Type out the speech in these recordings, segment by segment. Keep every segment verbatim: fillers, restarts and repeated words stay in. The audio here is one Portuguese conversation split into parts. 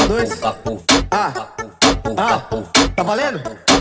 dois. Ah, ah, tá valendo?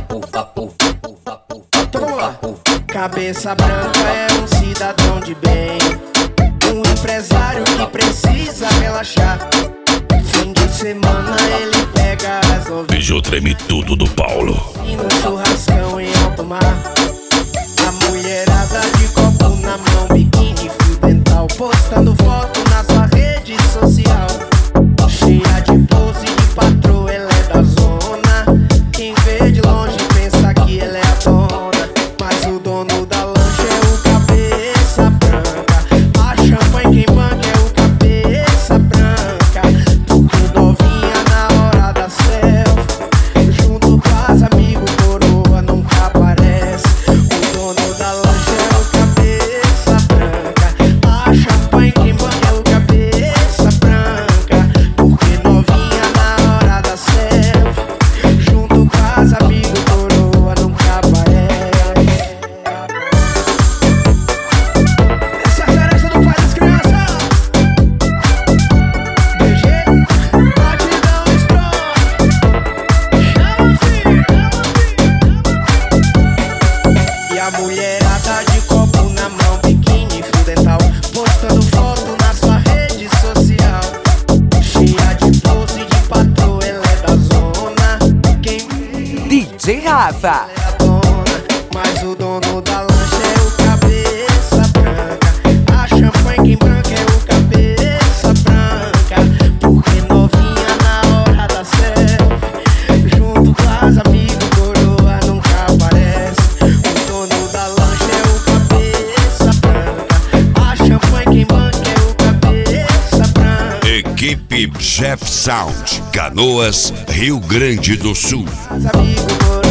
Então vamos lá. Cabeça branca é um cidadão de bem, um empresário que precisa relaxar. Fim de semana ele pega as novinhas. Beijo treme tudo do Paulo. E no churrascão em alto mar. A mulherada de copo na mão, biquíni, fio dental, postando foto na sua rede social. Cheia de pose de patroa, ela é da zona. Quem vê de longe pensa que ela é a dona, mas o dono da lancha é o cabeça branca. A champanhe quem banca é o cabeça branca. Porque novinha na hora da selfie, junto com as amigos, coroa nunca aparece. O dono da lancha é o cabeça branca. A champanhe quem banca é o cabeça branca. Porque novinha na hora da selfie, junto com as amigos, coroa nunca aparece. Essa é a festa do pai das crianças. D G, batidão strong. Chama, filho. E a mulherada de copo na mão, biquíni, fio dental, postando foto na sua rede social. Cheia de pose de patroa, ela é da zona. Quem D J Rafa. é a dona, mas o dono da lancha é o cabeça branca. A champanhe quem branca é o cabeça branca. Porque novinha na hora da selfie, junto com as amigos, coroa nunca aparece. O dono da lancha é o cabeça branca. A champanhe quem banca é o cabeça branca. Equipe Jeff Sound, Canoas, Rio Grande do Sul. As amigos, coroa